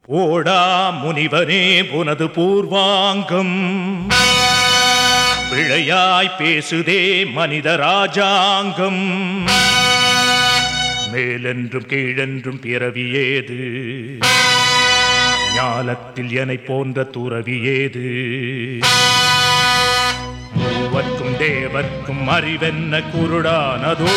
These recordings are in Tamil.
ஓடா முனிவனே புனது பூர்வாங்கம் பிழையாய் பேசுதே மனித ராஜாங்கம். மேலென்றும் கீழென்றும் பிறவியேது, ஞாலத்தில் எனை போன்ற துறவியேது. மூவர்க்கும் தேவர்க்கும் அறிவென்ன குருடானதோ.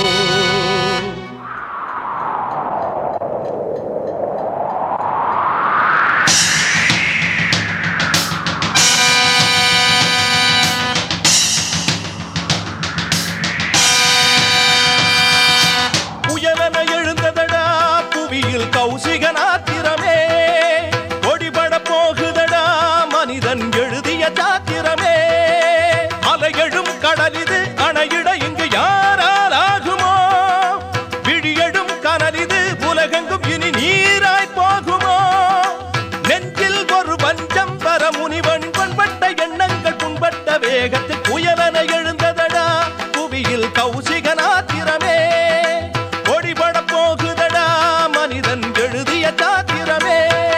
கௌசிகனாத்திரமே கொடிபட போகுதடா மனிதன் எழுதிய சாத்திரமே. அலையெழும் கடலிது அணையிட இங்கு யாரால் ஆகுமோ? விழியெழும் கனலிது உலகெங்கும் இனி நீராய் போகுமோ? நெஞ்சில் ஒரு பஞ்சம் வர முனிவன் பண்பட்ட எண்ணங்கள் புண்பட்ட வேகத்தில் புயலென எழுந்ததடா புவியில் கௌசிகனாத்திரமே. கொடிபட போகுதடா மனிதன் எழுதிய சாத்திரமே.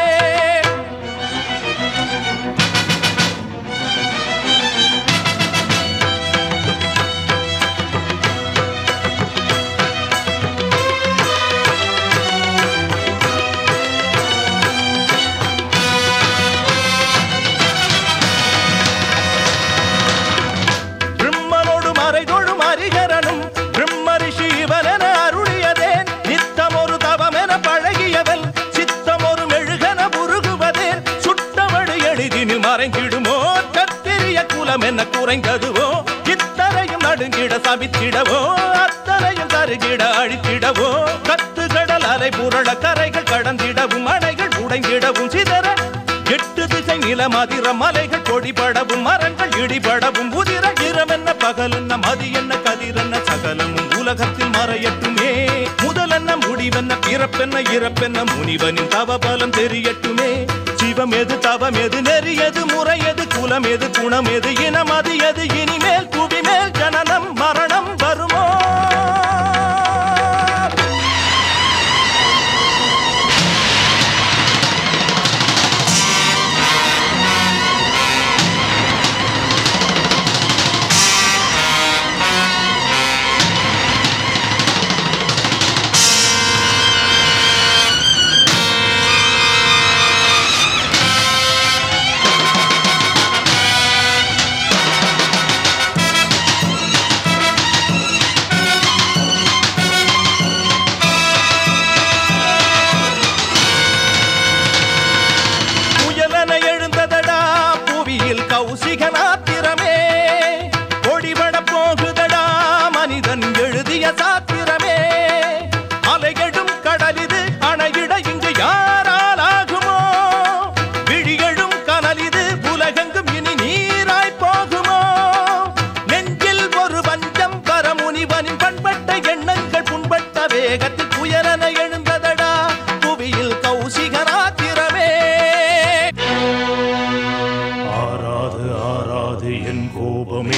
பிரம்மனோடு மறைதொழும் ஹரிஹரனும் பிரம்மரிஷி இவனென அருளியதேன். நித்தம் ஒரு தவமென பழகியவன் சித்தம் ஒரு மெழுகென உருகுவதேன். சுட்டவடு எளிதினில் மறைந்திடுமோ? கத்திரிய குலம் என்ன குறைந்ததுவோ? இத்தனையும் நடுங்கிட சபித்திடவோ? அத்தனையும் கருகிட அழித்திடவோ? கத்து கடல் அலை புரள கரைகள் கடந்திடவும் அணைகள் உடைந்திடவும் சிதற எட்டு திசை நிலமதிர மலைகள் கொடிபடவும் மரங்கள் இடிபடவும் உதிர இரம் என்ன பகல் என்ன மதி என்ன கதிர் என்ன சகலமும் உலகத்தில் மறையட்டுமே. முதலென்ன முடிவென்ன பிறப்பென்ன இறப்பென்ன முனிவனின் தவபலம் தெரியட்டுமே. சிவம் எது தவம் எது நெறியது முறையது குலம் எது குணம் எது இனம் அது எது இனிமேல் புவி மேல் ஜனனம் மரணம் வருமோ? கௌசிகனாத்திரமே கொடிபட போகுதடா மனிதன் எழுதிய சாத்திரமே. அலையெழும் கடலிது அணையிட இங்கு யாரால் ஆகுமோ? விழியெழும் கனலிது உலகெங்கும் இனி நீராய் போகுமோ? நெஞ்சில் ஒரு பஞ்சம் வர முனிவனின் பண்பட்ட எண்ணங்கள் புண்பட்ட வேகத்தில் புயலென எழுந்ததடா புவியில் கௌசிகனாத்திரமே. என் கோபமே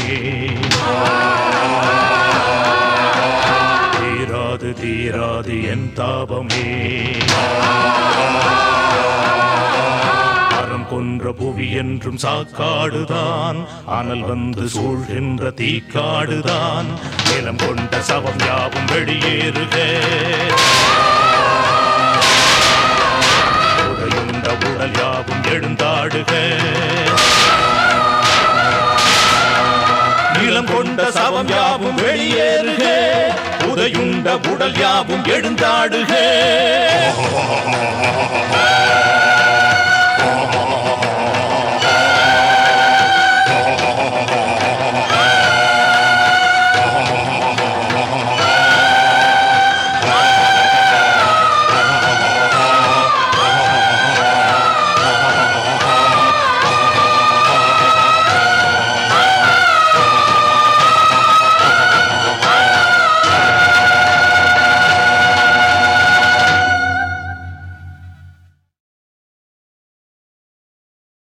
தீராது தீராது என் தாபமே. அறம் கொன்ற புவி என்றும் சாக்காடுதான், அனல் வந்து சூழ்கின்ற தீக்காடுதான். நிலம் கொண்ட சவம் யாவும் வெளியேறுக, உடையுண்ட உடல் யாவும் எழுந்தாடுக. நிலம் கொண்ட சவம் யாவும் வெளியேறுக, உதையுண்ட உடல் யாவும் எழுந்தாடுக.